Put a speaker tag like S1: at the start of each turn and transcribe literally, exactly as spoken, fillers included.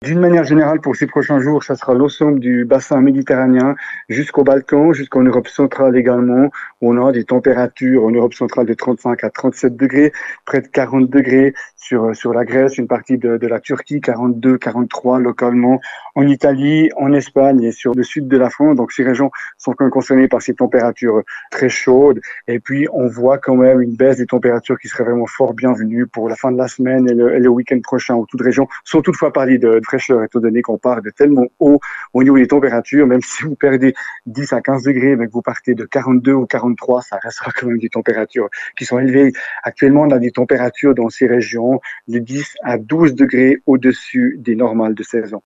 S1: D'une manière générale, pour ces prochains jours, ça sera l'ensemble du bassin méditerranéen jusqu'au Balkan, jusqu'en Europe centrale également, où on aura des températures en Europe centrale de trente-cinq à trente-sept degrés, près de quarante degrés sur, sur la Grèce, une partie de, de la Turquie, quarante-deux, quarante-trois localement, en Italie, en Espagne et sur le sud de la France. Donc ces régions sont quand même concernées par ces températures très chaudes. Et puis on voit quand même une baisse des températures qui serait vraiment fort bienvenue pour la fin de la semaine et le, et le week-end prochain, où toutes régions sont toutefois parlées de fraîcheur, étant donné qu'on part de tellement haut au niveau des températures. Même si vous perdez dix à quinze degrés, mais que vous partez de quarante-deux ou quarante-trois, ça restera quand même des températures qui sont élevées. Actuellement, on a des températures dans ces régions de dix à douze degrés au-dessus des normales de saison.